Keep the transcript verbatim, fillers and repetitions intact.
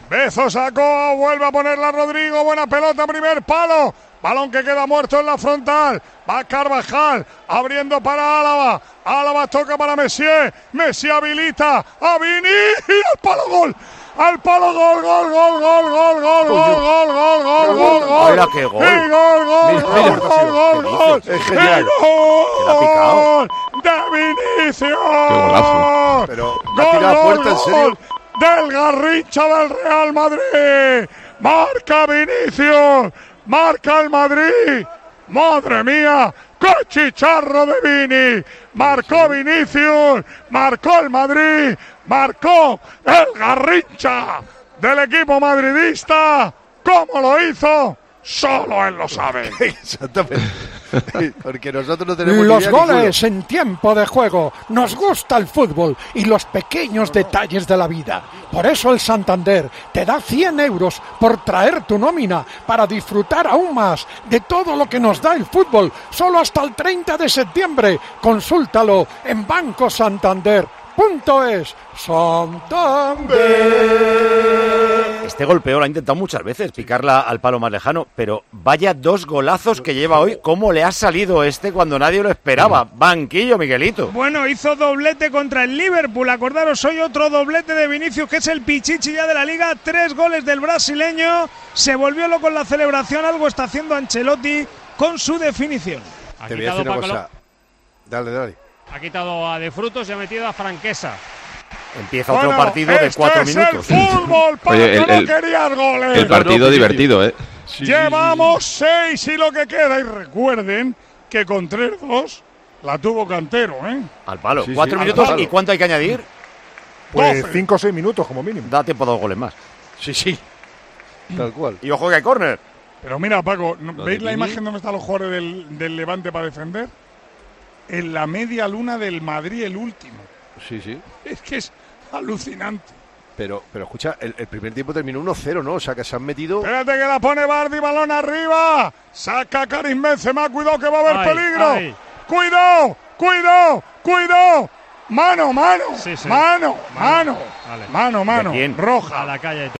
Bezo sacó, vuelve a ponerla Rodrigo, buena pelota, primer palo. Balón que queda muerto en la frontal. Va Carvajal, abriendo para Álava. Álava toca para Messier. Messier habilita a Vini. Y al palo gol. Al palo gol, gol, gol, gol, gol, gol, gol, gol, gol, gol, gol, gol. Mira qué gol. Y gol, gol, gol, gol, gol, gol. Es genial. Gol de Vinicius. Qué golazo. Pero ha tirado a puerta, ¿en serio? Del Garrincha del Real Madrid. Marca Vinicius. Marca el Madrid. Madre mía. ¡Qué chicharro de Vini! Marcó Vinicius. Marcó el Madrid. Marcó el Garrincha del equipo madridista. ¿Cómo lo hizo? Solo él lo sabe. Exactamente. Porque nosotros no tenemos los idea goles en tiempo de juego. Nos gusta el fútbol y los pequeños detalles de la vida. Por eso el Santander te da cien euros por traer tu nómina para disfrutar aún más de todo lo que nos da el fútbol. Solo hasta el treinta de septiembre. Consúltalo en Banco Santander. Punto es Santander. Este golpeo lo ha intentado muchas veces, picarla al palo más lejano, pero vaya dos golazos que lleva hoy. ¿Cómo le ha salido este cuando nadie lo esperaba? Banquillo, Miguelito. Bueno, hizo doblete contra el Liverpool. Acordaros, hoy otro doblete de Vinicius, que es el pichichi ya de la Liga. Tres goles del brasileño. Se volvió loco en la celebración. Algo está haciendo Ancelotti con su definición. Te voy a decir una cosa. Dale, dale. Ha quitado a De Frutos y ha metido a Franquesa. Empieza bueno, otro partido de cuatro es minutos. El fútbol, para Oye, el, que el, no querías goles. El partido no, divertido, ¿eh? Sí, Llevamos sí, sí. seis y lo que queda. Y recuerden que con tres dos la tuvo Cantero, ¿eh? Al palo. Sí, cuatro sí, minutos. palo. ¿Y cuánto hay que añadir? Pues cinco o seis minutos como mínimo. Da tiempo a dos goles más. Sí, sí. Tal cual. Y ojo que hay córner. Pero mira, Paco, ¿veis la imagen donde están los jugadores del, del Levante para defender? En la media luna del Madrid, el último. Sí, sí. Es que es alucinante. Pero, pero escucha, el, el primer tiempo terminó uno cero, ¿no? O sea, que se han metido... Espérate que la pone Bardi, balón arriba. Saca Karim Benzema, cuidado que va a haber ay, peligro. Ay. Cuidado, cuidado, cuidado. Mano, mano, sí, sí. mano, mano, Vale. mano, mano, ¿De quién? roja. A la calle.